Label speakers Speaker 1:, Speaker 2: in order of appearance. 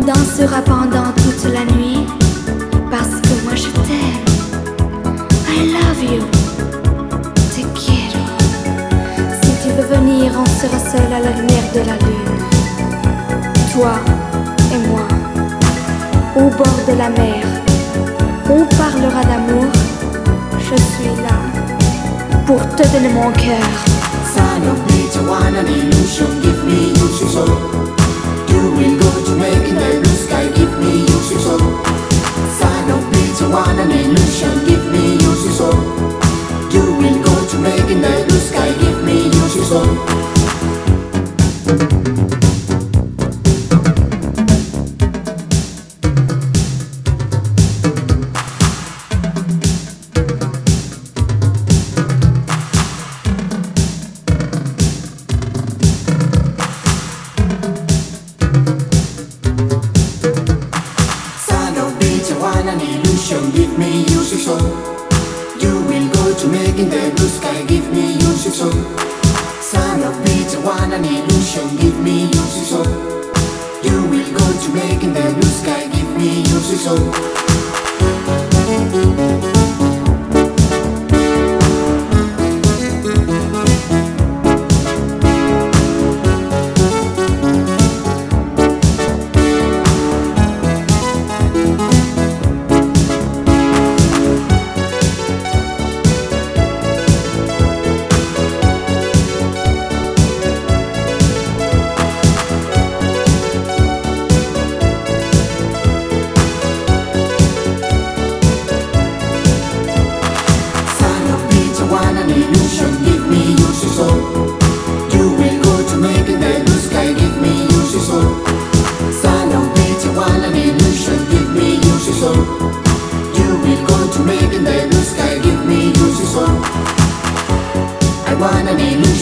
Speaker 1: dansera pendant toute la nuit, parce que moi je t'aime. I love you, te quiero. Si tu veux venir, on sera seul à la lumière de la lune. Toi et moi, au bord de la mer, on parlera d'amour. Je suis là pour te donner mon cœur.
Speaker 2: Son of Peter, one an illusion, give me your soul. You will go to make in the blue sky, give me your soul. Son of Peter, one an illusion, give me your soul. You will go to make in the blue sky, give me your soul. An illusion, give me your soul. You will go to make in the blue sky, give me your soul. Son of Peter, one an illusion, give me your soul. You will go to make in the blue sky, give me your soul. I want an illusion.